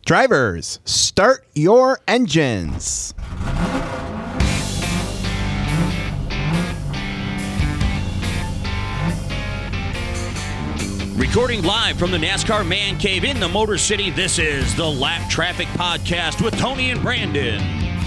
Drivers, start your engines. Recording live from the NASCAR Man Cave in the Motor City, this is the Lap Traffic Podcast with Tony and Brandon.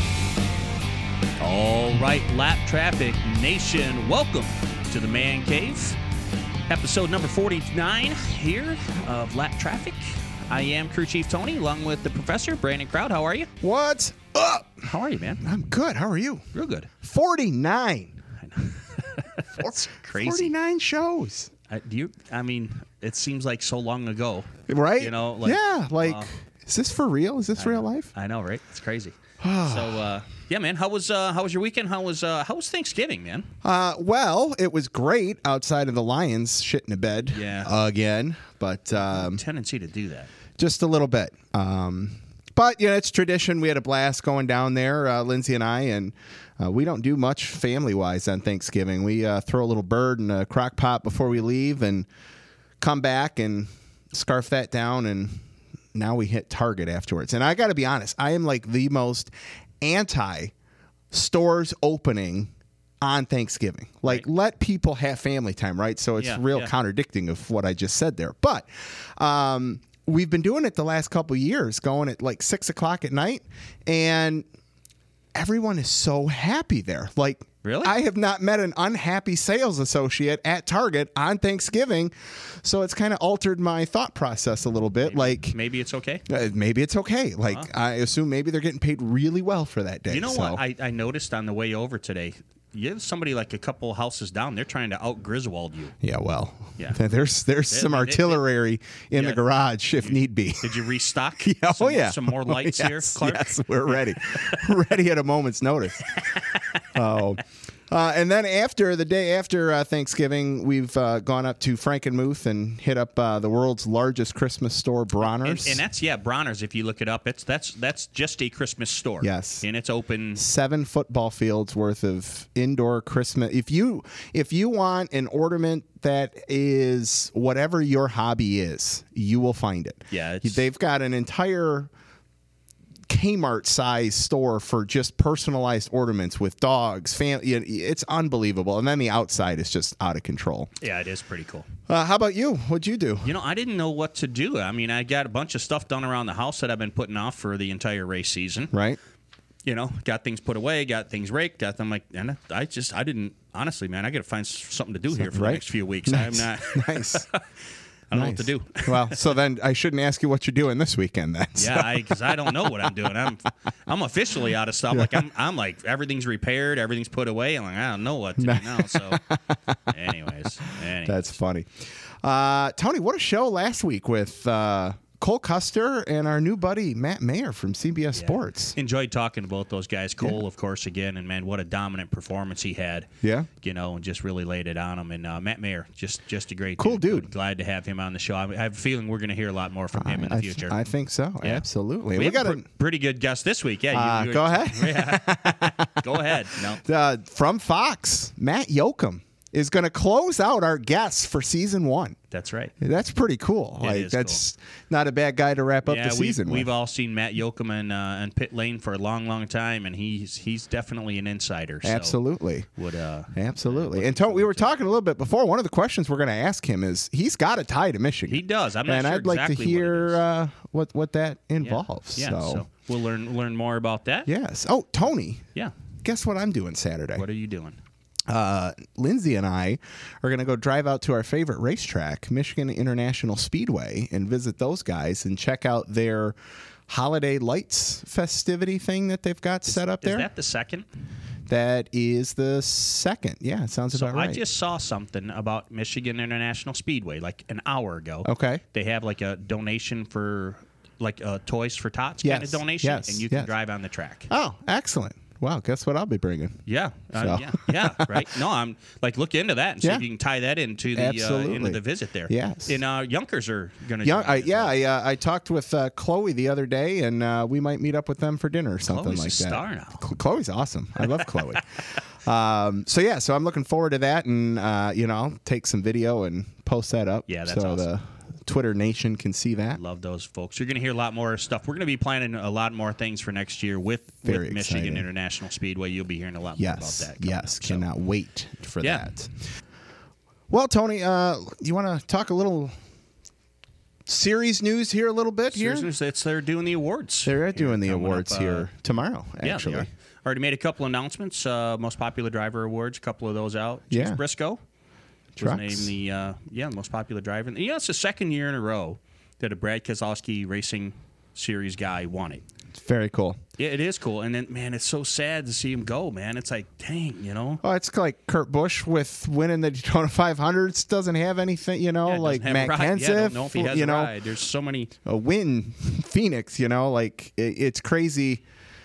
All right, Lap Traffic Nation, welcome to the Man Cave. Episode number 49 here of Lap Traffic. I am Crew Chief Tony, along with the Professor, Brandon Crowd. How are you? What's up? How are you, man? I'm good. How are you? Real good. 49. I know. That's crazy. 49 shows. I mean, it seems like so long ago. Right? You know, is this for real? Is this real life? I know, right? It's crazy. So, yeah, man. How was your weekend? How was Thanksgiving, man? Well, it was great outside of the Lions shitting a bed again, but Tendency to do that. just a little bit. But yeah, it's tradition. We had a blast going down there, Lindsay and I, and we don't do much family-wise on Thanksgiving. We throw a little bird in a crock pot before we leave and come back and scarf that down, and now we hit Target afterwards. And I got to be honest, I am like the most anti-stores opening on Thanksgiving. Like, let people have family time, right? So it's contradicting of what I just said there. But we've been doing it the last couple of years, going at like 6 o'clock at night, and everyone is so happy there. Like, really? I have not met an unhappy sales associate at Target on Thanksgiving, so it's kind of altered my thought process a little bit. Maybe it's okay. Maybe it's okay. Like, I assume maybe they're getting paid really well for that day. You know what I noticed on the way over today? You have somebody like a couple houses down. They're trying to out Griswold you. Yeah, well, yeah. There's some artillery in the garage if need be. Did you restock? Some more lights here, Clark? Yes, we're ready. Ready at a moment's notice. And then the day after Thanksgiving, we've gone up to Frankenmuth and hit up the world's largest Christmas store, Bronner's. And that's Bronner's. If you look it up, that's just a Christmas store. Yes, and it's open 7 football fields worth of indoor Christmas. If you want an ornament that is whatever your hobby is, you will find it. Yeah, they've got an entire Kmart size store for just personalized ornaments with dogs, family. It's unbelievable. And then the outside is just out of control. Yeah, it is pretty cool. How about you? What'd you do? I didn't know what to do. I mean, I got a bunch of stuff done around the house that I've been putting off for the entire race season. Right. Got things put away, got things raked. I'm like, and I didn't, honestly, man, I got to find something to do here for the next few weeks. Nice. I'm not. Nice. I don't know what to do. Well, so then I shouldn't ask you what you're doing this weekend then. So. Yeah, because I don't know what I'm doing. I'm officially out of stuff. Like I'm like, everything's repaired, everything's put away. I'm like, I don't know what to do now. So anyways. That's funny. Tony, what a show last week with Cole Custer and our new buddy Matt Mayer from CBS Sports. Enjoyed talking to both those guys. Cole, of course, again, and man, what a dominant performance he had. Yeah. And just really laid it on him. And Matt Mayer, just a great cool dude. Glad to have him on the show. I have a feeling we're going to hear a lot more from him in the future. I think so. Yeah. Absolutely. We got a pretty good guest this week. Yeah. Go ahead. Yeah. Go ahead. No. From Fox, Matt Yoakum is going to close out our guests for season 1. That's right. That's pretty cool. That's cool. Not a bad guy to wrap up the season with. We've all seen Matt Yoakum in pit lane for a long, long time, and he's definitely an insider. So absolutely. Absolutely. And we were talking a little bit before. One of the questions we're going to ask him is he's got a tie to Michigan. He does. I'm not and sure I'd like to hear what that involves. Yeah. So we'll learn more about that. Yes. Oh, Tony. Yeah. Guess what I'm doing Saturday? What are you doing? Lindsay and I are going to go drive out to our favorite racetrack, Michigan International Speedway, and visit those guys and check out their holiday lights festivity thing that they've got set up there. Is that the second? That is the second. Yeah, it sounds about right. I just saw something about Michigan International Speedway like an hour ago. Okay. They have like a donation for like Toys for Tots kind of donation, and you can drive on the track. Oh, excellent. Wow, guess what I'll be bringing? Yeah, right. No, I'm like look into that and see if you can tie that into the visit there. Yes, and Junkers are going to. I talked with Chloe the other day, and we might meet up with them for dinner or something Chloe's like a that. Star now. Chloe's awesome. I love Chloe. So I'm looking forward to that, and I'll take some video and post that up. Yeah, that's awesome. Twitter Nation can see that. Love those folks. You're going to hear a lot more stuff. We're going to be planning a lot more things for next year with Michigan exciting. International Speedway. You'll be hearing a lot more about that. Yes, up, so. cannot wait for that. Well, Tony, you want to talk a little series news here a little bit here? They're doing the awards. They're doing the awards here tomorrow, actually. Yeah, already made a couple announcements. Most Popular Driver Awards, a couple of those out. Chase Briscoe was named the most popular driver. And, it's the second year in a row that a Brad Keselowski Racing Series guy won it. It's very cool. Yeah, it is cool. And then, man, it's so sad to see him go, man. It's like, dang, Oh, it's like Kurt Busch with winning the Daytona 500s. Doesn't have anything, like Matt Kenseth. Yeah, don't know if he has a ride. There's so many. A win, Phoenix, it's crazy.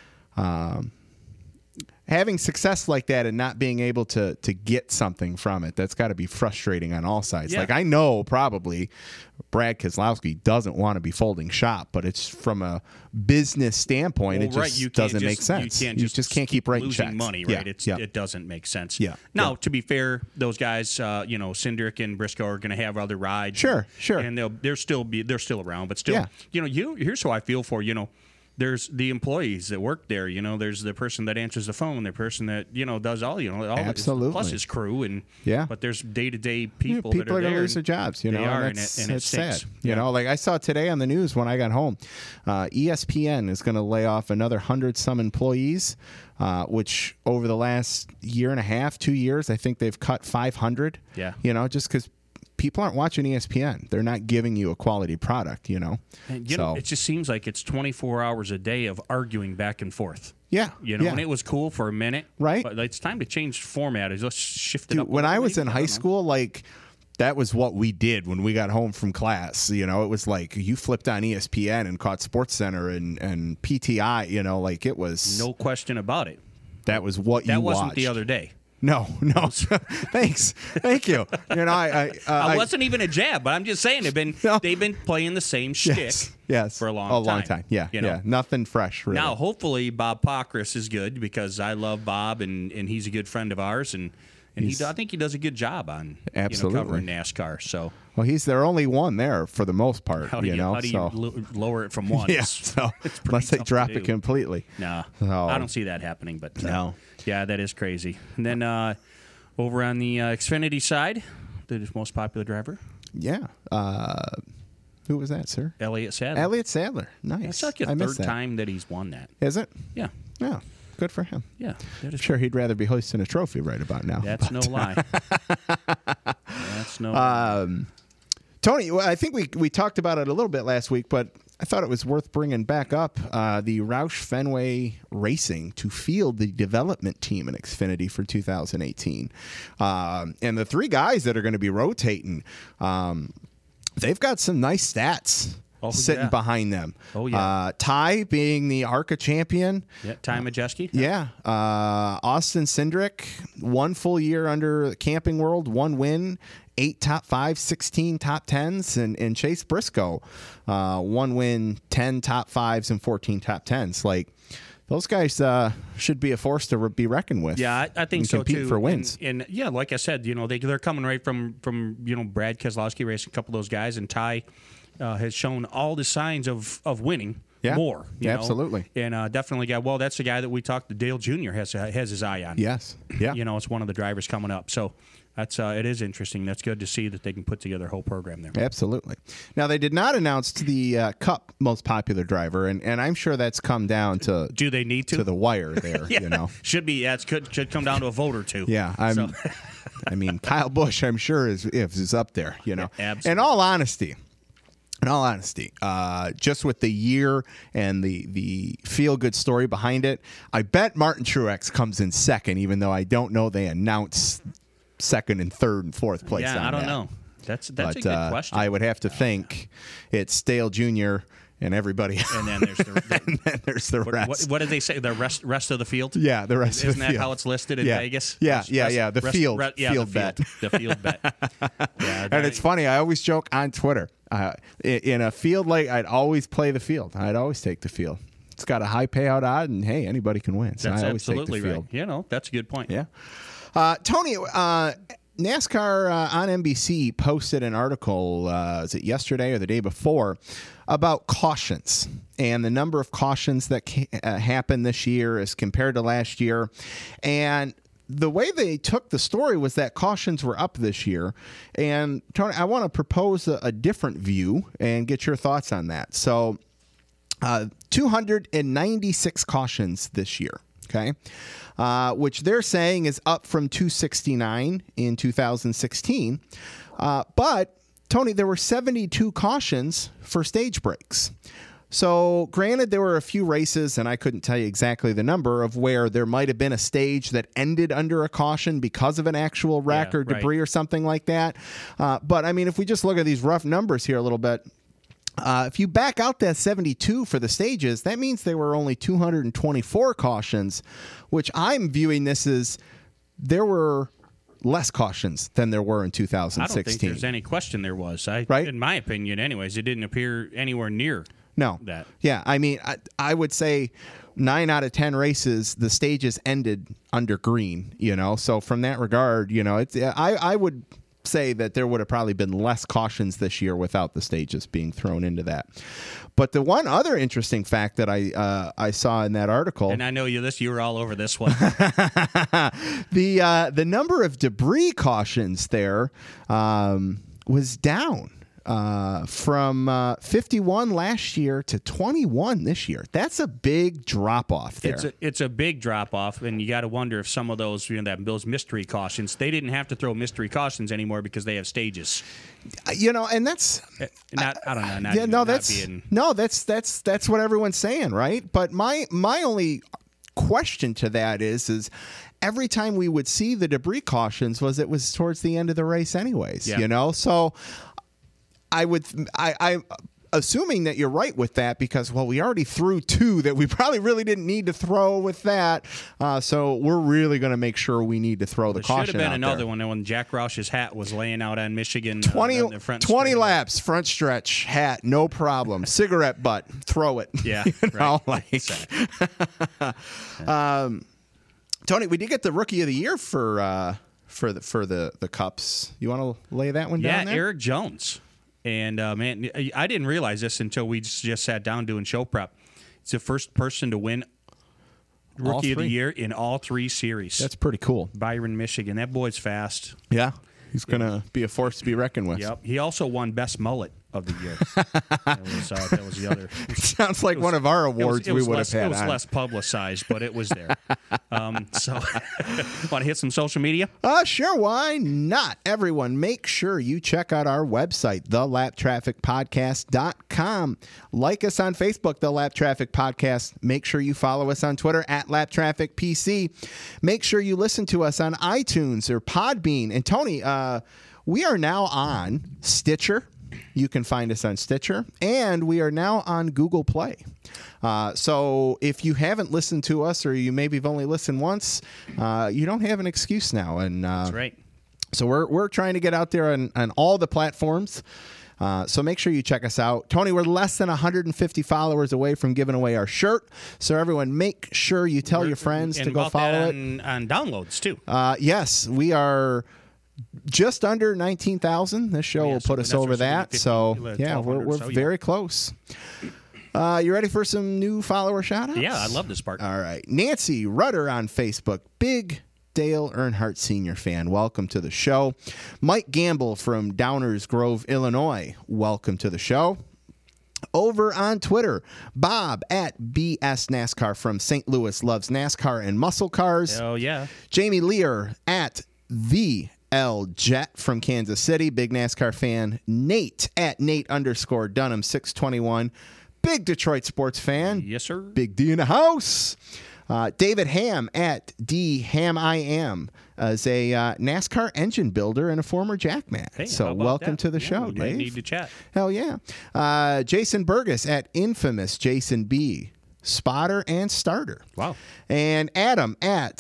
Having success like that and not being able to get something from it, that's got to be frustrating on all sides. Yeah. Like, I know probably Brad Keselowski doesn't want to be folding shop, but it's from a business standpoint, it just doesn't make sense. You just can't keep writing losing checks. money, right? It doesn't make sense. Yeah. Now, to be fair, those guys, Cindric and Briscoe are going to have other rides. Sure. And they're still around, but still, here's how I feel for, there's the employees that work there. There's the person that answers the phone, the person that does all Absolutely. plus his crew, and but there's day-to-day people. People that are going to there, lose their jobs. They are, and it's sad. stinks. Like I saw today on the news when I got home, ESPN is going to lay off another 100-some employees, which over the last year and a half, 2 years, I think they've cut 500. Yeah. Just because people aren't watching ESPN. They're not giving you a quality product, And, it just seems like it's 24 hours a day of arguing back and forth. Yeah. And it was cool for a minute. Right. But it's time to change format. Let's shift it up. When I was in high school, that was what we did when we got home from class. It was like you flipped on ESPN and caught SportsCenter and PTI, it was. No question about it. That was what you watched. That wasn't the other day. No. Thanks. Thank you. I wasn't even a jab, but I'm just saying they've been playing the same shtick for a long time. Yeah. Nothing fresh, really. Now, hopefully, Bob Pockrass is good because I love Bob and he's a good friend of ours and I think he does a good job on covering NASCAR. So. Well, he's their only one there for the most part. How do you lower it from one? Yeah, unless they drop it completely. No, I don't see that happening. But no. Yeah, that is crazy. And then over on the Xfinity side, the most popular driver. Yeah. Who was that, sir? Elliott Sadler. Elliott Sadler. Nice. That's like the third time that he's won that. Is it? Yeah. Yeah. Good for him. Yeah. I'm sure he'd rather be hoisting a trophy right about now. That's no lie. That's no lie. Tony, I think we talked about it a little bit last week, but I thought it was worth bringing back up the Roush Fenway Racing to field the development team in Xfinity for 2018. And the three guys that are going to be rotating, they've got some nice stats. Sitting behind them. Oh, yeah. Ty being the ARCA champion. Yeah, Ty Majeski. Yeah. Austin Cindric, 1 full year under Camping World, 1 win, 8 top 5s, 16 top 10s. And Chase Briscoe, 1 win, 10 top 5s, and 14 top 10s. Those guys should be a force to be reckoned with. Yeah, I think so, compete too. For wins. And like I said, they're coming right from Brad Keselowski racing, a couple of those guys, and Ty has shown all the signs of winning more. Absolutely. And definitely that's the guy that we talked to. Dale Jr. has his eye on. Yes. Yeah. It's one of the drivers coming up. So that's it is interesting. That's good to see that they can put together a whole program there. Absolutely. Now, they did not announce the Cup most popular driver, and I'm sure that's come down to. Do they need to? To the wire there, Should be. Yeah, should come down to a vote or two. Yeah. I mean, Kyle Busch, I'm sure, is up there, Absolutely. In all honesty, just with the year and the feel-good story behind it, I bet Martin Truex comes in second, even though I don't know they announce second and third and fourth place. Yeah, I don't know. That's a good question. I would have to think it's Dale Jr. and everybody. And then there's the rest. What did they say? The rest of the field? Yeah, the rest of the field. Isn't that how it's listed in Vegas? Yeah. The field bet. The field bet. Yeah, and it's funny. I always joke on Twitter. In a field I'd always play the field. I'd always take the field. It's got a high payout odd, and hey, anybody can win. So that's I always absolutely take the field. right. That's a good point. Yeah. Tony, NASCAR on NBC posted an article, is it yesterday or the day before, about cautions and the number of cautions that happened this year as compared to last year. And the way they took the story was that cautions were up this year. And Tony, I want to propose a different view and get your thoughts on that. So 296 cautions this year, okay, which they're saying is up from 269 in 2016. But, Tony, there were 72 cautions for stage breaks. So, granted, there were a few races, and I couldn't tell you exactly the number, of where there might have been a stage that ended under a caution because of an actual wreck or debris or something like that. But, I mean, if we just look at these rough numbers here a little bit, if you back out that 72 for the stages, that means there were only 224 cautions, which I'm viewing this as there were less cautions than there were in 2016. I don't think there's any question there was. Right? In my opinion, anyways, it didn't appear anywhere near that. Yeah, I mean, I would say 9 out of 10 races, the stages ended under green, So from that regard, I would say that there would have probably been less cautions this year without the stages being thrown into that. But the one other interesting fact that I saw in that article, and I know you were all over this one, the number of debris cautions there was down from 51 last year to 21 this year. That's a big drop off there. It's a big drop off, and you got to wonder if some of those those mystery cautions, they didn't have to throw mystery cautions anymore because they have stages. And that's I don't know. That's what everyone's saying, right? But my only question to that is every time we would see the debris cautions it was towards the end of the race anyways, So I'm assuming that you're right with that because, we already threw 2 that we probably really didn't need to throw with that. So we're really going to make sure we need to throw the caution out there. Should have been another one when Jack Roush's hat was laying out on Michigan. 20 laps, front stretch, hat, no problem. Cigarette butt, throw it. Yeah, right. Tony, we did get the Rookie of the Year for the Cups. You want to lay that one down there? Yeah, Eric Jones. And, man, I didn't realize this until we just sat down doing show prep. It's the first person to win Rookie of the Year in all 3 series. That's pretty cool. Byron, Michigan. That boy's fast. Yeah. He's going to be a force to be reckoned with. Yep. He also won Best Mullet of the Year. that was the other. Sounds like one of our awards we would have had. It was less publicized, but it was there. So, want to hit some social media? Sure. Why not? Everyone, make sure you check out our website, thelaptrafficpodcast.com. Like us on Facebook, The Lap Traffic Podcast. Make sure you follow us on Twitter @LapTrafficPC. Make sure you listen to us on iTunes or Podbean. And Tony, we are now on Stitcher. You can find us on Stitcher, and we are now on Google Play. So if you haven't listened to us, or you maybe have only listened once, you don't have an excuse now. And that's right. So we're trying to get out there on all the platforms. So make sure you check us out. Tony, we're less than 150 followers away from giving away our shirt. So everyone, make sure you tell your friends to go follow it. On downloads, too. Yes, we are just under 19,000. This show will put us over that. 50, so, yeah, we're very close. You ready for some new follower shout-outs? Yeah, I love this part. All right. Nancy Rudder on Facebook. Big Dale Earnhardt Sr. fan. Welcome to the show. Mike Gamble from Downers Grove, Illinois. Welcome to the show. Over on Twitter, Bob @BS NASCAR from St. Louis loves NASCAR and muscle cars. Oh, yeah. Jamie Lear @the L Jet from Kansas City, big NASCAR fan. Nate @Nate_Dunham 621, big Detroit sports fan. Yes, sir. Big D in the house. David Ham @DHamIam is a NASCAR engine builder and a former jackman. Hey, so welcome to the show, we Dave. Need to chat. Hell yeah. Jason Burgess @Infamous Jason B, spotter and starter. Wow. And Adam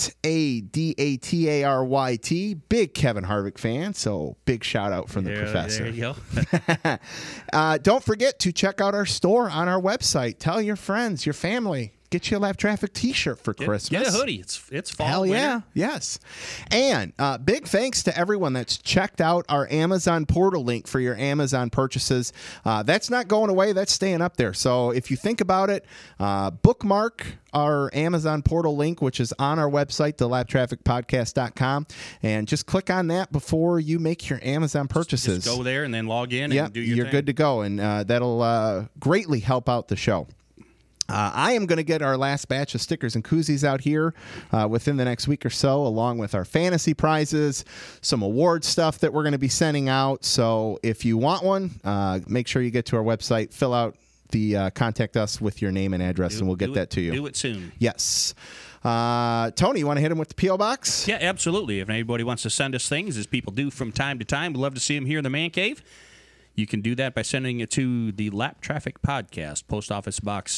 @ADATARYT, big Kevin Harvick fan. So big shout out from the professor. There you go. Don't forget to check out our store on our website. Tell your friends, your family. get you a Lap Traffic t-shirt for Christmas. Get a hoodie. It's fall. Hell winter. yeah. Yes. And big thanks to everyone that's checked out our Amazon portal link for your Amazon purchases. That's not going away. That's staying up there. So if you think about it, bookmark our Amazon portal link, which is on our website, thelaptrafficpodcast.com, and just click on that before you make your Amazon purchases. Just go there and then log in and do your you're thing. good to go, and that'll greatly help out the show. I am going to get our last batch of stickers and koozies out here within the next week or so, along with our fantasy prizes, some award stuff that we're going to be sending out. So if you want one, make sure you get to our website, fill out the contact us with your name and address, and we'll get that to you. Do it soon. Yes. Tony, you want to hit him with the P.O. Box? Yeah, absolutely. If anybody wants to send us things, as people do from time to time, we'd love to see them here in the Man Cave. You can do that by sending it to the Lap Traffic Podcast, Post Office Box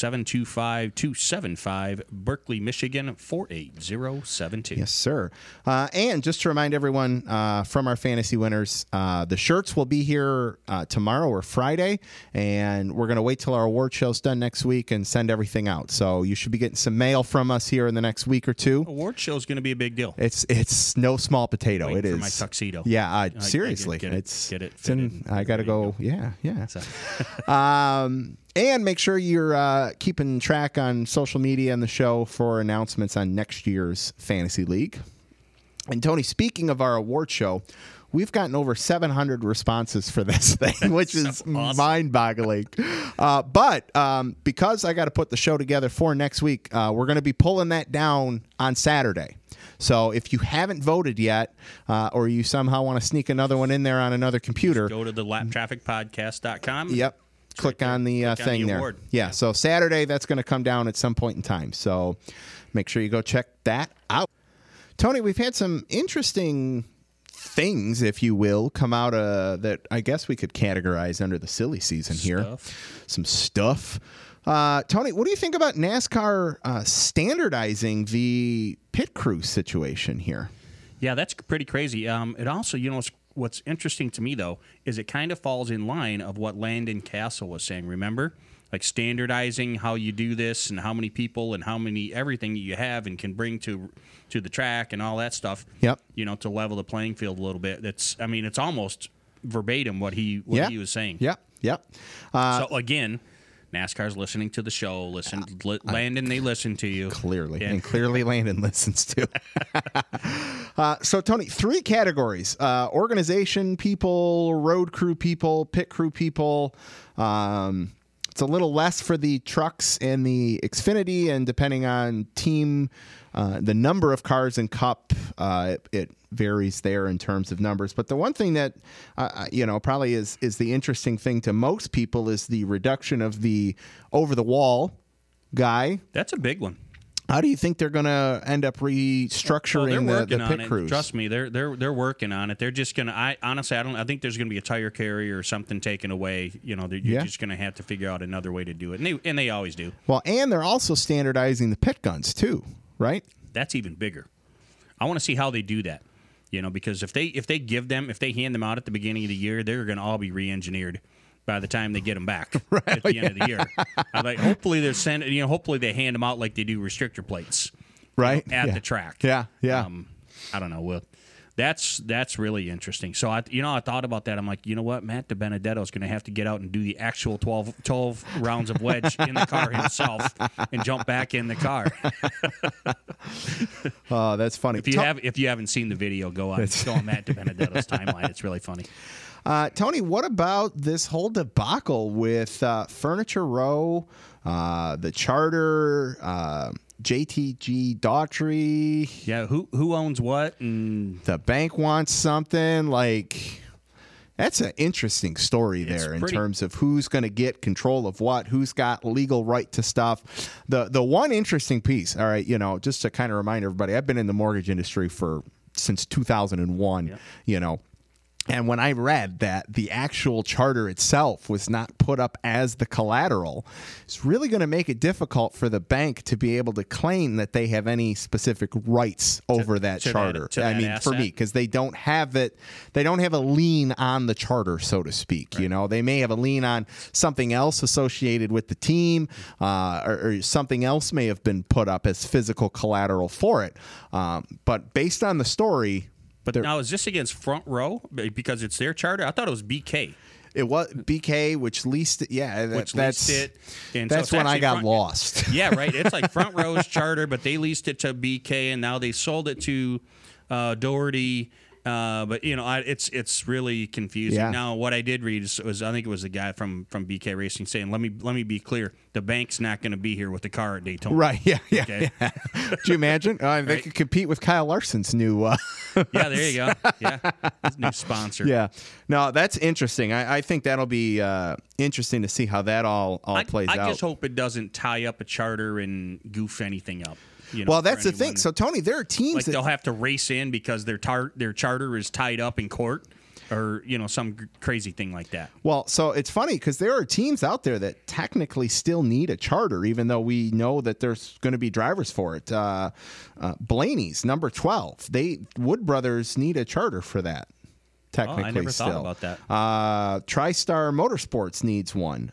725-275, Berkeley, Michigan 48072. Yes, sir. And just to remind everyone from our fantasy winners, the shirts will be here tomorrow or Friday, and we're going to wait till our award show's done next week and send everything out. So you should be getting some mail from us here in the next week or two. Award show's going to be a big deal. It's no small potato. Waiting It is for my tuxedo. Yeah, seriously, get it's it it's in. fitted. I got to go. Yeah. So. And make sure you're keeping track on social media and the show for announcements on next year's Fantasy League. And Tony, speaking of our award show, we've gotten over 700 responses for this thing, which is awesome. mind-boggling. But because I got to put the show together for next week, we're going to be pulling that down on Saturday. So if you haven't voted yet, or you somehow want to sneak another one in there on another computer, Go to the laptrafficpodcast.com. yep. Click on the thing there. award. Yeah. So Saturday, that's going to come down at some point in time. So make sure you go check that out. Tony, we've had some interesting things, if you will, come out that I guess we could categorize under the silly season here. Some stuff. Tony, what do you think about NASCAR standardizing the pit crew situation here? Yeah, that's pretty crazy. It also, what's interesting to me, though, is it kind of falls in line of what Landon Castle was saying, remember? Like standardizing how you do this and how many people and how many everything you have and can bring to the track and all that stuff. Yep. To level the playing field a little bit. It's almost verbatim what he was saying. Yep. So again, NASCAR's listening to the show. Landon, they listen to you. Clearly. And clearly Landon listens too. So, Tony, 3 categories. Organization people, road crew people, pit crew people. It's a little less for the trucks and the Xfinity, and depending on team, the number of cars in Cup, it varies there in terms of numbers. But the one thing that probably is the interesting thing to most people is the reduction of the over-the-wall guy. That's a big one. How do you think they're going to end up restructuring the pit crews? Trust me, they're working on it. They're just going to. I think there's going to be a tire carrier or something taken away. You're just going to have to figure out another way to do it, and they always do. Well, and they're also standardizing the pit guns too, right? That's even bigger. I want to see how they do that. Because if they hand them out at the beginning of the year, they're going to all be re-engineered by the time they get them back at the end of the year. Hopefully hopefully they hand them out like they do restrictor plates, right, at the track. Yeah. I don't know. Well, that's really interesting. So I thought about that. I'm like, you know what, Matt DiBenedetto is going to have to get out and do the actual 12 rounds of wedge in the car himself and jump back in the car. Oh, that's funny. If you haven't seen the video, go on Matt DiBenedetto's timeline. It's really funny. Tony, what about this whole debacle with Furniture Row, the Charter, JTG Daughtry? Yeah, who owns what? And the bank wants something. Like, that's an interesting story there in terms of who's going to get control of what, who's got legal right to stuff. The one interesting piece, all right, just to kind of remind everybody, I've been in the mortgage industry since 2001, And when I read that the actual charter itself was not put up as the collateral, it's really going to make it difficult for the bank to be able to claim that they have any specific rights over that charter. I mean, for me, because they don't have it. They don't have a lien on the charter, so to speak. Right. You know, they may have a lien on something else associated with the team, or something else may have been put up as physical collateral for it. But based on the story. But now, is this against Front Row because it's their charter? I thought it was BK. It was BK, which leased it. Yeah, leased it. And that's when I got lost. Yeah, right. It's like Front Row's charter, but they leased it to BK, and now they sold it to Doherty. But it's really confusing. Yeah. Now, what I did read was I think it was a guy from BK Racing saying, "Let me be clear. The bank's not going to be here with the car at Daytona." Right? Yeah. Okay? Yeah. Do you imagine? They could compete with Kyle Larson's new. Yeah, there you go. Yeah, his new sponsor. Yeah. No, that's interesting. I think that'll be interesting to see how that all plays out. I just hope it doesn't tie up a charter and goof anything up. Well, that's the thing. So, Tony, there are teams they'll have to race in because their charter is tied up in court, or some crazy thing like that. Well, so it's funny because there are teams out there that technically still need a charter, even though we know that there's going to be drivers for it. Blaney's number 12. Wood Brothers need a charter for that. Technically, I never still. thought about that. TriStar Motorsports needs one.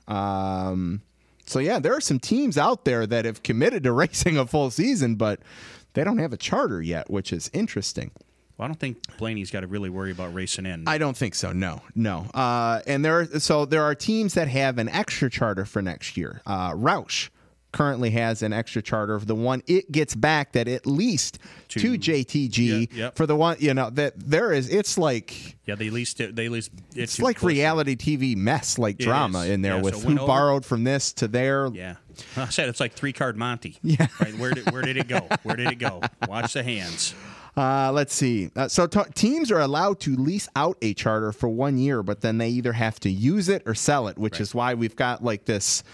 So, yeah, there are some teams out there that have committed to racing a full season, but they don't have a charter yet, which is interesting. Well, I don't think Blaney's got to really worry about racing in. I don't think so. No. And there are teams that have an extra charter for next year. Roush currently has an extra charter of the one it gets back that at least to JTG for the one that there is. It's like they leased it. It's like reality TV mess drama in there with who borrowed from this to there. Yeah, I said it's like 3-card Monty. Yeah, right. Where did it go? Where did it go? Watch the hands. Let's see. So teams are allowed to lease out a charter for 1 year, but then they either have to use it or sell it, which is why we've got like this,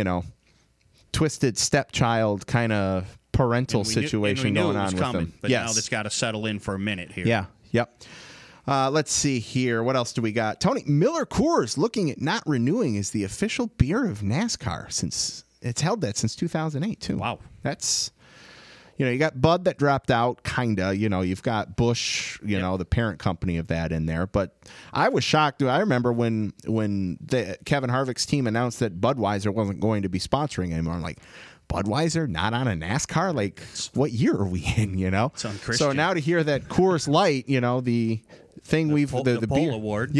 twisted stepchild kind of parental situation going on with them. But now that's got to settle in for a minute here. Yeah. Yep. Let's see here. What else do we got? Tony, Miller Coors looking at not renewing as the official beer of NASCAR since it's held that since 2008 too. Wow. That's you got Bud that dropped out, kinda. You've got Busch, the parent company of that in there. But I was shocked. I remember when Kevin Harvick's team announced that Budweiser wasn't going to be sponsoring anymore. I'm like, Budweiser not on a NASCAR? Like, what year are we in? It's unchristian. So now to hear that Coors Light, the thing the Pole beer award,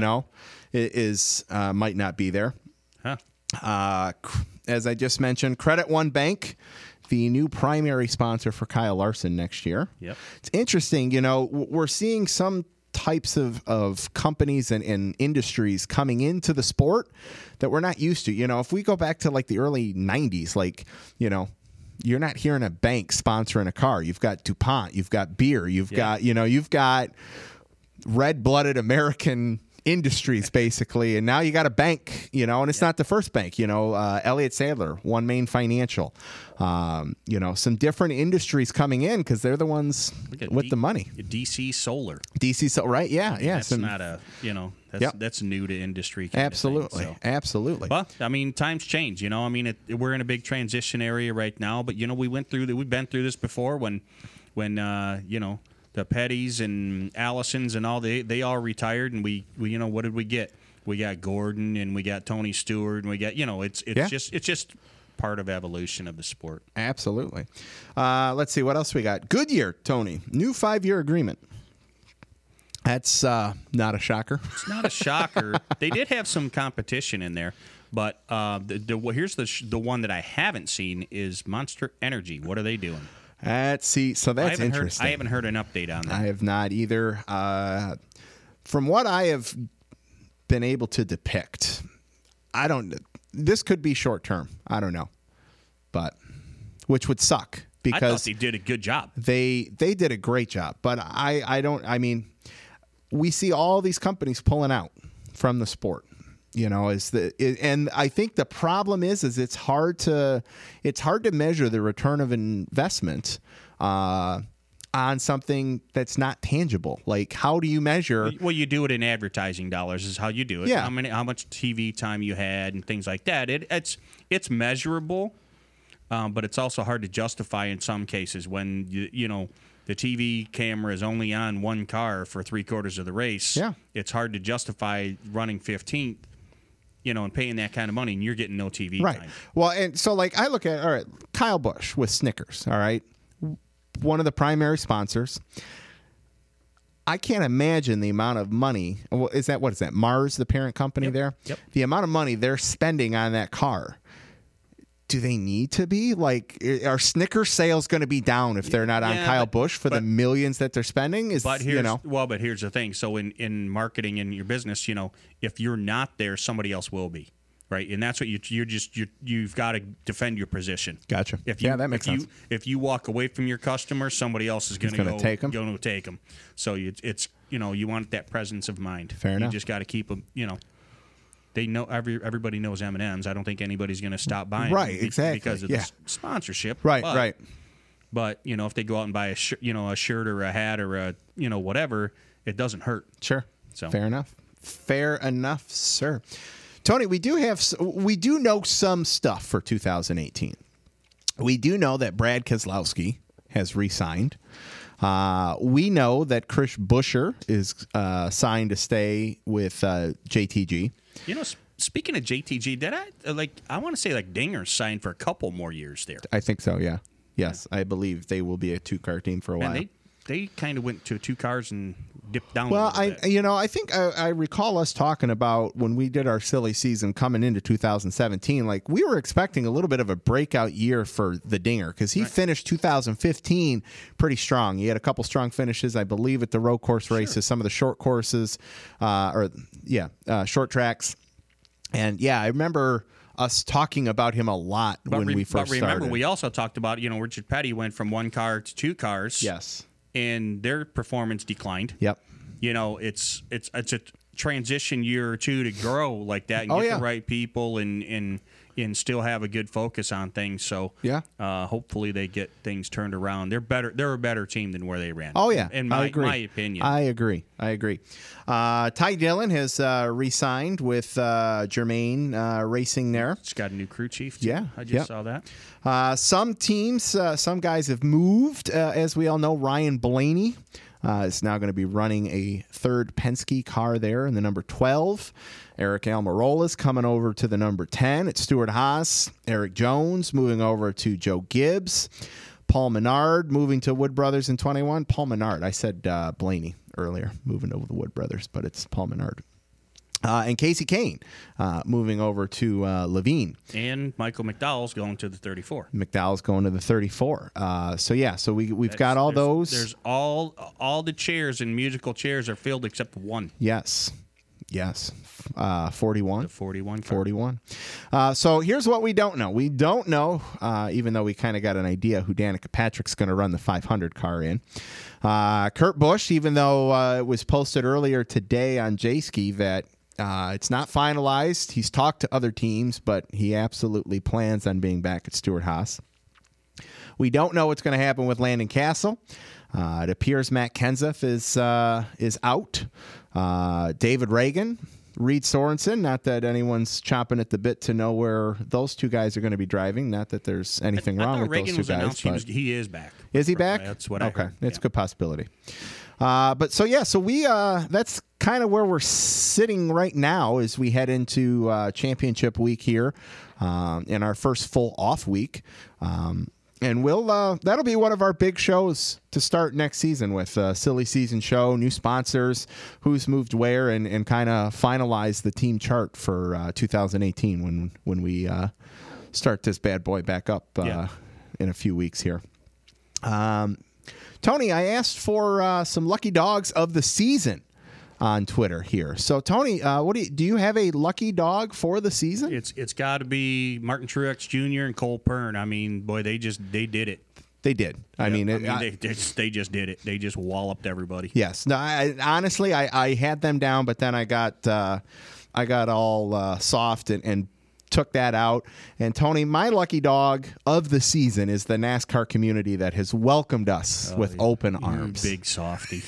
is might not be there. Huh. As I just mentioned, Credit One Bank, the new primary sponsor for Kyle Larson next year. Yep. It's interesting, we're seeing some types of companies and industries coming into the sport that we're not used to. If we go back to like the early 90s, you're not hearing a bank sponsoring a car. You've got DuPont, you've got beer, you've got red-blooded American industries basically, and now you got a bank, and it's not the first bank, Elliott Sadler, One Main Financial, some different industries coming in because they're the ones with the money. DC Solar, right? Yeah. That's not a that's new to industry. Absolutely, thing, absolutely. Well, times change. We're in a big transition area right now, but we've been through this before when the Pettys and Allisons and all they all retired, and we what did we get? We got Gordon and we got Tony Stewart, and we got it's just part of evolution of the sport. Absolutely. Let's see what else we got. Goodyear, Tony, new 5-year agreement. That's not a shocker. It's not a shocker. They did have some competition in there, but here's the one that I haven't seen is Monster Energy. What are they doing? So that's interesting. I haven't heard an update on that. I have not either. From what I have been able to depict, this could be short term. I don't know, but which would suck because I thought they did a good job. They did a great job, but we see all these companies pulling out from the sport. And I think the problem is it's hard to measure the return of investment on something that's not tangible. Like, how do you measure? Well, you do it in advertising dollars is how you do it. Yeah. How much TV time you had and things like that. It's measurable, but it's also hard to justify in some cases when the TV camera is only on one car for 3/4 of the race. Yeah. It's hard to justify running 15th, and paying that kind of money, and you're getting no TV Right. time. Well, and so like I look at, all right, Kyle Busch with Snickers, all right, one of the primary sponsors. I can't imagine the amount of money. What is that? Mars, the parent company there? Yep. The amount of money they're spending on that car. Do they need to be? Like, are Snickers sales going to be down if they're not on Kyle Busch for the millions that they're spending? But here's the thing. So in marketing in your business, if you're not there, somebody else will be. Right, and that's what you've got to defend your position. Gotcha. That makes sense. If you walk away from your customer, somebody else is going to take them. Going to take them. So it's you want that presence of mind. Fair enough. You just got to keep them. They know everybody knows M&M's. I don't think anybody's going to stop buying. Right, them exactly. because of the sponsorship. Right. But if they go out and buy a shirt or a hat or a whatever, it doesn't hurt. Sure. So fair enough, sir. Tony, we do know some stuff for 2018. We do know that Brad Keselowski has re-signed. We know that Chris Buescher is signed to stay with JTG. Speaking of JTG, I want to say like Dinger signed for a couple more years there. I think so. Yeah. Yes, I believe they will be a 2-car team for a while. They kind of went to 2 cars and dipped down. Well, a little bit. I think I recall us talking about when we did our silly season coming into 2017. Like, we were expecting a little bit of a breakout year for the Dinger because he finished 2015 pretty strong. He had a couple strong finishes, I believe, at the road course races, some of the short courses, short tracks, and I remember us talking about him a lot when we first started. But remember, we also talked about Richard Petty went from 1 car to 2 cars. Yes. And their performance declined. Yep. It's a transition year or two to grow like that and get the right people and still have a good focus on things. So hopefully they get things turned around. They're better. They're a better team than where they ran. Oh yeah, in my opinion. I agree. Ty Dillon has re-signed with Germain Racing there. It's got a new crew chief too. Yeah, I just saw that. Some teams, some guys have moved. As we all know, Ryan Blaney is now going to be running a 3rd Penske car there in the number 12. Eric Almirola is coming over to the number 10. It's Stuart Haas. Eric Jones moving over to Joe Gibbs. Paul Menard moving to Wood Brothers in 21. Paul Menard. I said Blaney earlier, moving over the Wood Brothers, but it's Paul Menard. And Casey Kane moving over to Levine. And Michael McDowell's going to the 34. McDowell's going to the 34. So we've got all those. There's all the chairs and musical chairs are filled except one. Yes. 41. The 41. 41. So here's what we don't know. We don't know, even though we kind of got an idea who Danica Patrick's going to run the 500 car in. Kurt Busch, even though it was posted earlier today on J-Ski that it's not finalized. He's talked to other teams, but he absolutely plans on being back at Stuart Haas. We don't know what's going to happen with Landon Castle. It appears Matt Kenseth is out. David Reagan, Reed Sorensen. Not that anyone's chomping at the bit to know where those 2 guys are going to be driving. Not that there's anything wrong with Reagan those 2 guys. But he is back. Is he back? That's what I heard. It's a good possibility. So we that's kind of where we're sitting right now as we head into championship week here in our first full off week. And that'll be one of our big shows to start next season with a silly season show, new sponsors, who's moved where, and kind of finalize the team chart for 2018 when we start this bad boy back up in a few weeks here. Tony, I asked for some lucky dogs of the season on Twitter here. So, Tony, do you have a lucky dog for the season? It's got to be Martin Truex Jr. and Cole Pearn. I mean, boy, they did it. They did. They just did it. They just walloped everybody. Yes. No, I had them down, but then I got all soft and took that out. And Tony, my lucky dog of the season is the NASCAR community that has welcomed us with open arms. Big softy.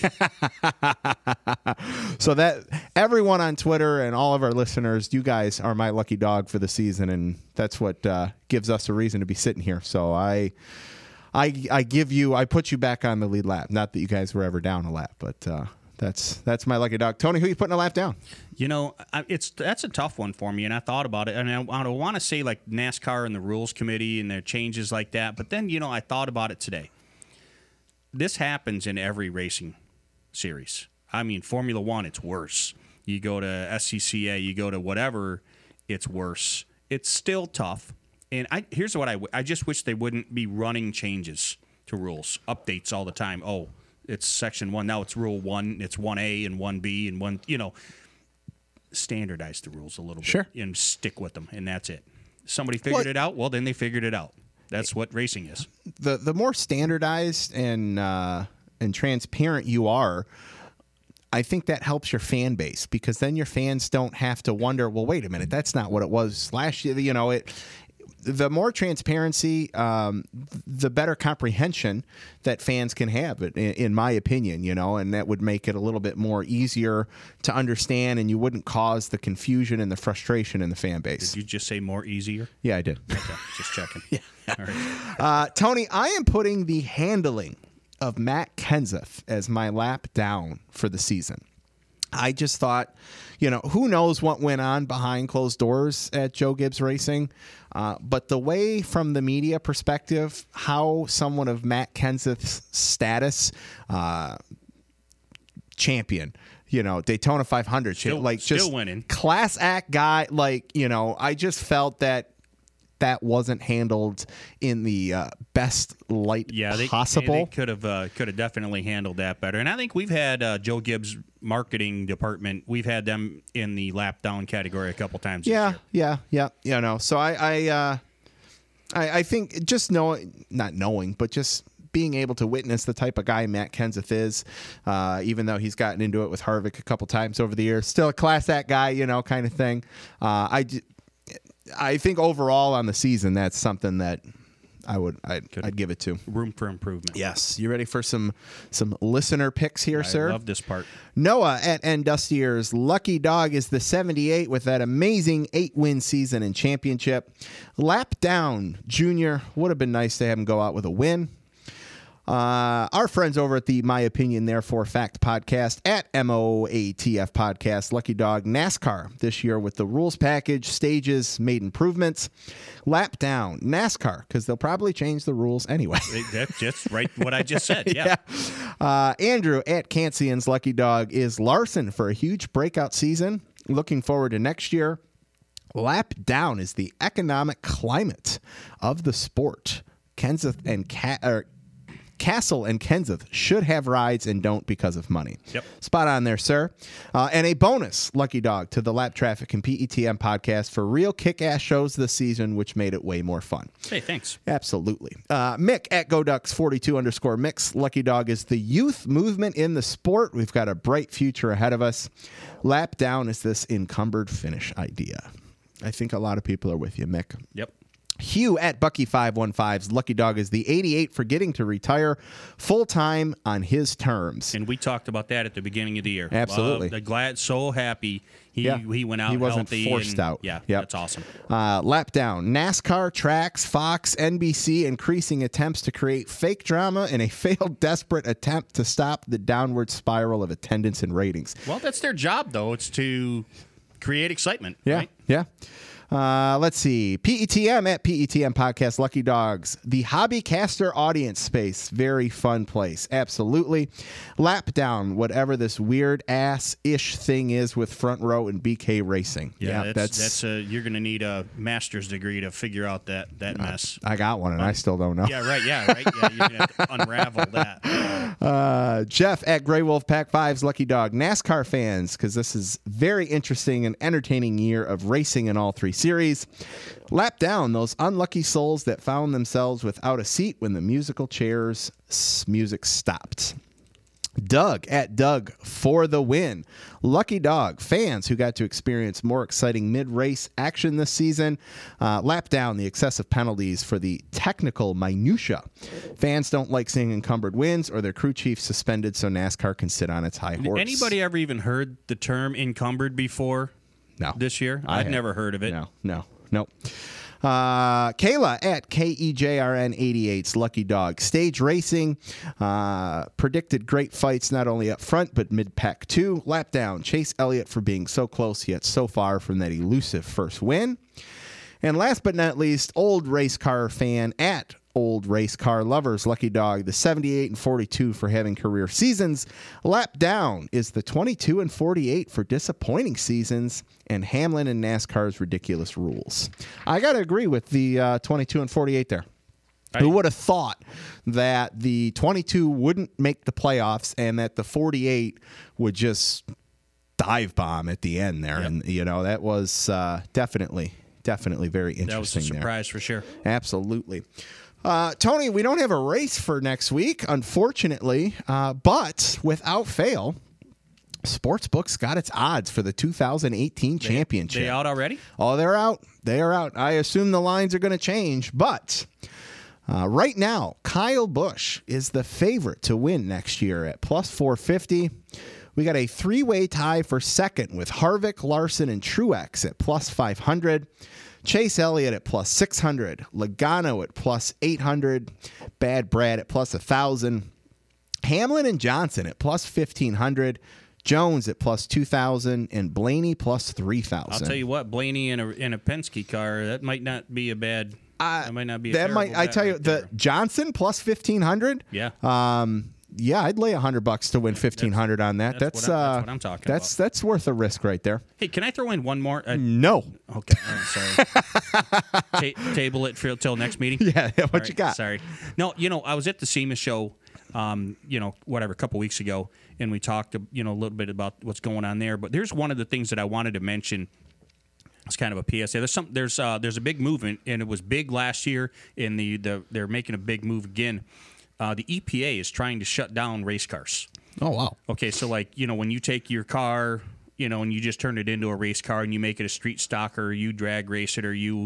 So that everyone on Twitter and all of our listeners, you guys are my lucky dog for the season, and that's what gives us a reason to be sitting here. So I put you back on the lead lap. Not that you guys were ever down a lap, but that's my lucky dog. Tony, who are you putting a lap down? That's a tough one for me, and I thought about it, and I want to say like NASCAR and the rules committee and their changes like that, but then I thought about it today. This happens in every racing series. I mean, Formula One, it's worse. You go to SCCA, you go to whatever, it's worse. It's still tough, and here's what I just wish they wouldn't be running changes to rules, updates all the time. Oh, it's section 1, now it's rule 1, it's 1A and 1B and 1, standardize the rules a little bit and stick with them, and that's it. Somebody figured it out, well, then they figured it out. That's what racing is. The more standardized and transparent you are, I think that helps your fan base, because then your fans don't have to wonder, well, wait a minute, that's not what it was last year. The more transparency, the better comprehension that fans can have, in my opinion, and that would make it a little bit more easier to understand, and you wouldn't cause the confusion and the frustration in the fan base. Did you just say more easier? Yeah, I did. Okay, just checking. Yeah. All right. Tony, I am putting the handling of Matt Kenseth as my lap down for the season. I just thought, who knows what went on behind closed doors at Joe Gibbs Racing, but the way from the media perspective, how someone of Matt Kenseth's status, champion, Daytona 500, still winning, class act guy, I just felt that wasn't handled in the best light possible. They could have definitely handled that better. And I think we've had Joe Gibbs' marketing department. We've had them in the lap down category a couple times. Yeah. So I think just not knowing, but just being able to witness the type of guy Matt Kenseth is, even though he's gotten into it with Harvick a couple times over the years, still a class act guy, kind of thing. I think overall on the season, that's something that I'd give it to. Room for improvement. Yes. You ready for some listener picks here, sir? I love this part. Noah at N Dustier's lucky dog is the 78 with that amazing 8-win season and championship. Lap down, Junior. Would have been nice to have him go out with a win. Our friends over at the My Opinion Therefore Fact podcast at MOATF podcast, lucky dog NASCAR this year with the rules package, stages, made improvements. Lap down NASCAR, because they'll probably change the rules anyway. That's just right what I just said. Yeah. Andrew at Kansian's lucky dog is Larson for a huge breakout season. Looking forward to next year. Lap down is the economic climate of the sport. Kenseth and Castle and Kenseth should have rides and don't because of money. Yep. Spot on there, sir. And a bonus lucky dog to the Lap Traffic and PETM podcast for real kick-ass shows this season, which made it way more fun. Hey, thanks. Absolutely. Mick at GoDucks42_Mix. Lucky dog is the youth movement in the sport. We've got a bright future ahead of us. Lap down is this encumbered finish idea. I think a lot of people are with you, Mick. Yep. Hugh at Bucky515's lucky dog is the 88 for getting to retire full-time on his terms. And we talked about that at the beginning of the year. Absolutely. Glad, so happy he went out. He wasn't healthy forced out. Yeah, yep. That's awesome. Lap down. NASCAR, Tracks, Fox, NBC increasing attempts to create fake drama in a failed desperate attempt to stop the downward spiral of attendance and ratings. Well, that's their job, though. It's to create excitement. Yeah, right? yeah. Let's see. PETM at PETM Podcast, Lucky Dogs. The Hobbycaster audience space. Very fun place. Absolutely. Lap down, whatever this weird ass-ish thing is with Front Row and BK Racing. Yeah, that's you're going to need a master's degree to figure out that mess. I got one, and I still don't know. Yeah, right. Yeah, you're going to have to unravel that. Jeff at Grey Wolf Pack 5's Lucky Dog. NASCAR fans, because this is very interesting and entertaining year of racing in all three series. Lap down those unlucky souls that found themselves without a seat when the musical chairs music stopped. Doug at Doug for the win. Lucky Dog fans who got to experience more exciting mid-race action this season lap down the excessive penalties for the technical minutia. Fans don't like seeing encumbered wins or their crew chief suspended so NASCAR can sit on its high horse. Anybody ever even heard the term encumbered before? No. This year? I've never heard of it. No. Kayla at KEJRN88's Lucky Dog. Stage racing predicted great fights not only up front but mid-pack too. Lap down Chase Elliott for being so close yet so far from that elusive first win. And last but not least, old race car fan at Old Race Car Lovers Lucky Dog, the 78 and 42 for having career seasons. Lap down is the 22 and 48 for disappointing seasons, and Hamlin and NASCAR's ridiculous rules. I got to agree with the 22 and 48 there. Who would have thought that the 22 wouldn't make the playoffs and that the 48 would just dive bomb at the end there? Yep. And, that was definitely very interesting. That was a surprise there. For sure. Absolutely. Tony, we don't have a race for next week, unfortunately, but without fail, Sportsbook's got its odds for the 2018 championship. They out already? Oh, they're out. They are out. I assume the lines are going to change, but right now, Kyle Busch is the favorite to win next year at plus 450. We got a three-way tie for second with Harvick, Larson, and Truex at plus 500. Chase Elliott at plus 600, Logano at plus 800, Bad Brad at plus 1,000, Hamlin and Johnson at plus 1,500, Jones at plus 2,000, and Blaney plus 3,000. I'll tell you what, Blaney in a Penske car, that might not be a bad. That might not be. I tell you, the Johnson plus 1,500. Yeah. Yeah, I'd lay $100 to win 1,500 on that. That's what I'm talking about. That's worth a risk right there. Hey, can I throw in one more? No. Okay, sorry. Table it till next meeting. Yeah, what you got? Sorry. No, I was at the SEMA show, a couple weeks ago, and we talked, a little bit about what's going on there. But there's one of the things that I wanted to mention. It's kind of a PSA. There's a big movement, and it was big last year. And they're making a big move again. The EPA is trying to shut down race cars. Oh, wow. Okay, so when you take your car, and you just turn it into a race car and you make it a street stock or you drag race it or you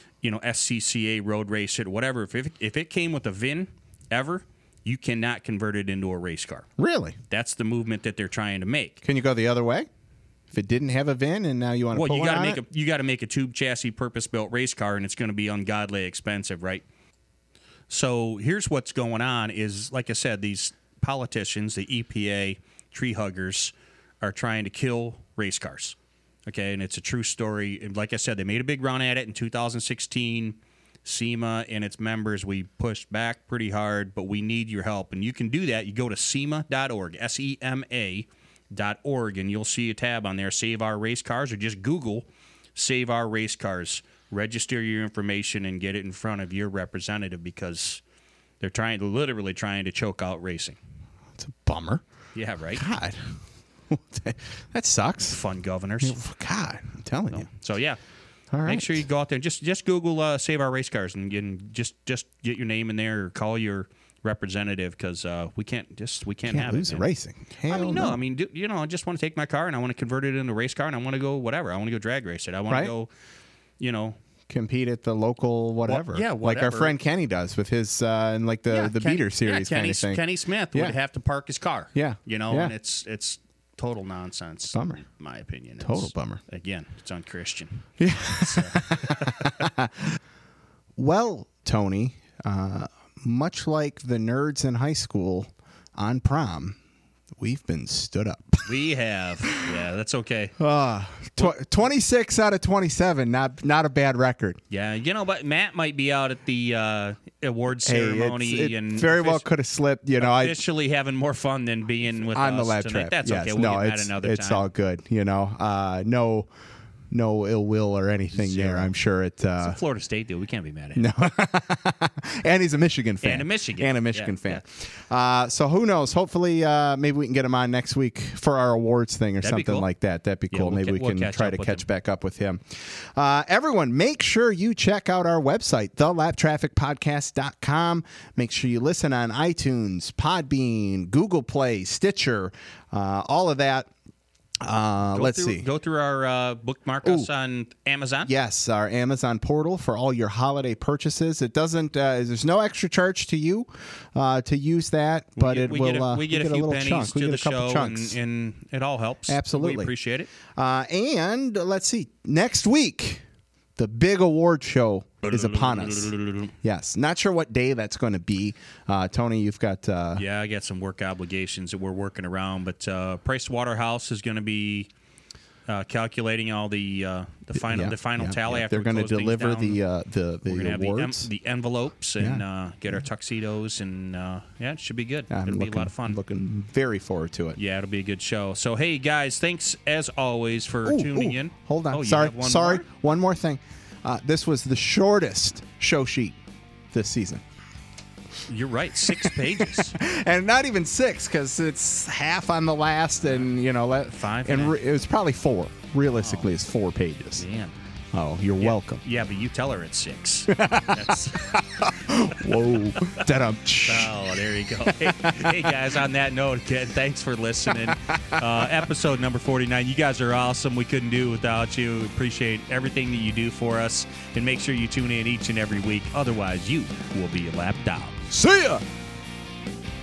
SCCA road race it, whatever. If it came with a VIN ever, you cannot convert it into a race car. Really? That's the movement that they're trying to make. Can you go the other way? If it didn't have a VIN and now you want to put one on it? You got to make a tube chassis purpose-built race car, and it's going to be ungodly expensive, right? So here's what's going on is, like I said, these politicians, the EPA, tree huggers, are trying to kill race cars. Okay, and it's a true story. And like I said, they made a big run at it in 2016. SEMA and its members, we pushed back pretty hard, but we need your help. And you can do that. You go to SEMA.org, SEMA.org, and you'll see a tab on there, Save Our Race Cars, or just Google Save Our Race Cars. Register your information and get it in front of your representative because they're literally trying to choke out racing. It's a bummer. Yeah, right? God. That sucks. Fun governors. God, I'm telling you. So, yeah. All right. Make sure you go out there and just Google Save Our Race Cars and just get your name in there or call your representative because we can't have lose it. Racing. Hell no. I mean, I just want to take my car and I want to convert it into a race car and I want to go whatever. I want to go drag race it. I want to go... compete at the local whatever. Whatever. Like our friend Kenny does with his the beater series kind of thing. Kenny Smith would have to park his car. Yeah. And it's total nonsense. Bummer. In my opinion. Total bummer. Again, it's unchristian. Yeah. Well, Tony, much like the nerds in high school on prom, we've been stood up. We have. Yeah, that's okay. 26 out of 27, not a bad record. Yeah, but Matt might be out at the award ceremony and very well could have slipped. Officially having more fun than being with on us the lab tonight. trip. That's yes. okay. We'll get Matt it's another time. It's all good. no ill will or anything Zero. there. I'm sure It's a Florida State deal. We can't be mad at it. No. And he's a Michigan fan. And a Michigan fan. So who knows? Hopefully, maybe we can get him on next week for our awards thing or That'd be something cool. like that. That'd be cool. we'll Maybe we we'll can catch try up to with catch him. back up with him. Everyone, make sure you check out our website, thelaptrafficpodcast.com. Make sure you listen on iTunes, Podbean, Google Play, Stitcher, all of that. Let's see. Go through our bookmark us on Amazon. Yes, our Amazon portal for all your holiday purchases. It doesn't. There's no extra charge to you to use that, but we get a few little pennies chunk. to We get the a couple show, chunks. and it all helps. Absolutely. We appreciate it. And let's see. Next week, the big award show is upon us. Yes, not sure what day that's going to be. Tony, you've got. Yeah, I got some work obligations that we're working around, but Price Waterhouse is going to be calculating all the final tally. After they're going to deliver the we're gonna awards. have the envelopes and get our tuxedos, and it should be good. It'll be a lot of fun. Looking very forward to it. Yeah, it'll be a good show. So, hey guys, thanks as always for tuning in. Hold on, Oh, you sorry, have one more? one more thing. This was the shortest show sheet this season. You're right, 6 pages. And not even 6 because it's half on the last, and 5 and and it was probably 4. Realistically, it's 4 pages. Man. Oh, you're welcome. Yeah, but you tell her it's 6. That's, Whoa. Da-dum. oh, there you go. Hey, guys, on that note, again, thanks for listening. Episode number 49. You guys are awesome. We couldn't do it without you. We appreciate everything that you do for us. And make sure you tune in each and every week. Otherwise, you will be lapped out. See ya.